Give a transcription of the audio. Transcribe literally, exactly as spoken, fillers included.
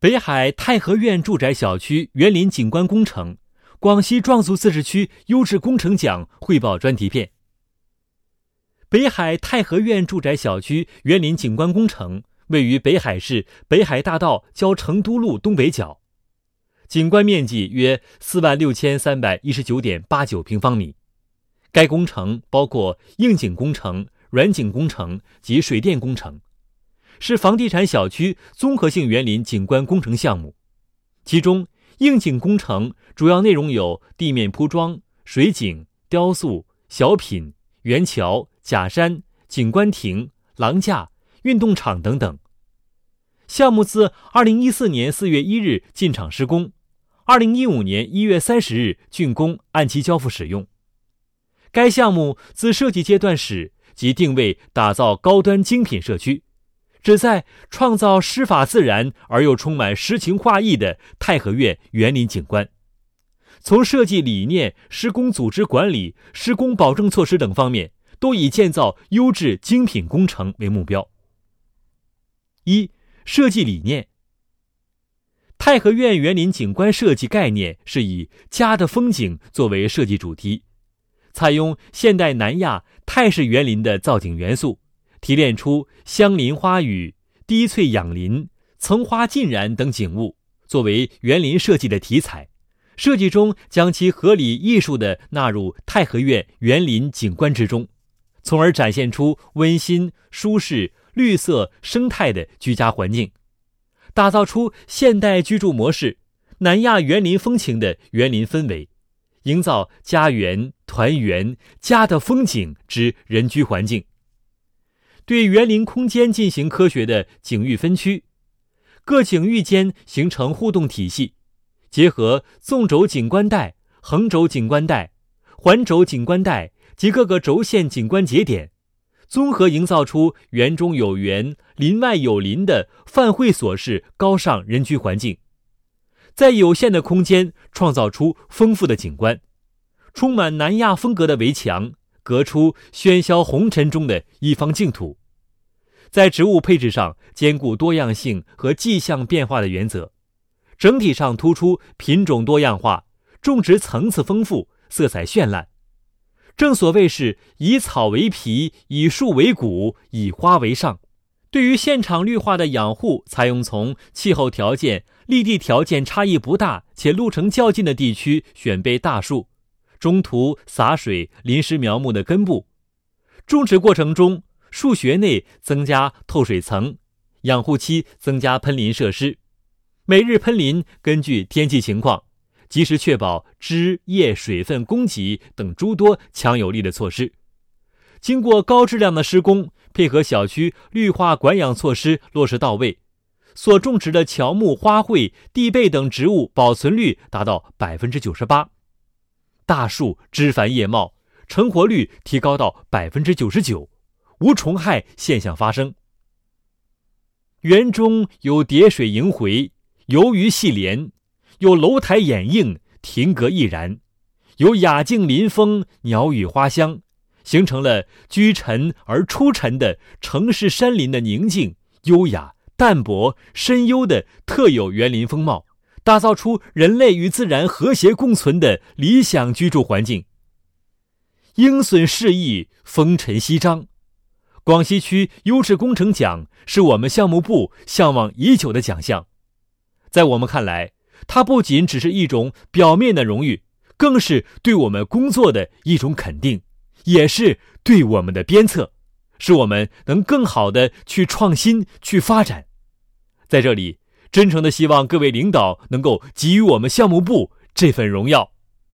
北海太和苑住宅小区园林景观工程广西壮族自治区优质工程奖汇报专题片。北海太和苑住宅小区园林景观工程位于北海市北海大道交成都路东北角，景观面积约四万六千三百一十九点八九平方米。该工程包括硬景工程、软景工程及水电工程，是房地产小区综合性园林景观工程项目。其中硬景工程主要内容有地面铺装、水景、雕塑、小品、圆桥、假山、景观亭、廊架、运动场等等。项目自二零一四年四月一日进场施工，二零一五年一月三十日竣工，按期交付使用。该项目自设计阶段始即定位打造高端精品社区，旨在创造师法自然而又充满诗情画意的太和苑园林景观。从设计理念、施工组织管理、施工保证措施等方面，都以建造优质精品工程为目标。一、设计理念。太和苑园林景观设计概念是以家的风景作为设计主题，采用现代南亚泰式园林的造景元素，提炼出香林花语、低翠养林、层花尽染等景物，作为园林设计的题材。设计中将其合理艺术地纳入太和苑园林景观之中，从而展现出温馨、舒适、绿色、生态的居家环境，打造出现代居住模式、南亚园林风情的园林氛围，营造家园、团圆、家的风景之人居环境。对园林空间进行科学的景域分区，各景域间形成互动体系，结合纵轴景观带、横轴景观带、环轴景观带及各个轴线景观节点，综合营造出园中有园、林外有林的泛会所式高尚人居环境，在有限的空间创造出丰富的景观。充满南亚风格的围墙隔出喧嚣红尘中的一方净土。在植物配置上兼顾多样性和迹象变化的原则，整体上突出品种多样化，种植层次丰富，色彩绚烂。正所谓是以草为皮，以树为骨，以花为上。对于现场绿化的养护，采用从气候条件、立地条件差异不大且路程较近的地区选备大树，中途洒水淋湿苗木的根部。种植过程中，树穴内增加透水层，养护期增加喷淋设施，每日喷淋根据天气情况，及时确保枝叶水分供给等诸多强有力的措施。经过高质量的施工，配合小区绿化管养措施落实到位，所种植的乔木、花卉、地贝等植物保存率达到 百分之九十八， 大树枝繁叶茂，成活率提高到 百分之九十九， 无虫害现象发生。园中有叠水萦回，游鱼戏莲，有楼台掩映，亭阁毅然，有雅静林风，鸟语花香，形成了居尘而出尘的城市山林的宁静、优雅、淡泊、深幽的特有园林风貌，打造出人类与自然和谐共存的理想居住环境。鹰隼示意，风尘翕张。广西区优质工程奖是我们项目部向往已久的奖项。在我们看来，它不仅只是一种表面的荣誉，更是对我们工作的一种肯定，也是对我们的鞭策，使我们能更好地去创新、去发展。在这里，真诚地希望各位领导能够给予我们项目部这份荣耀。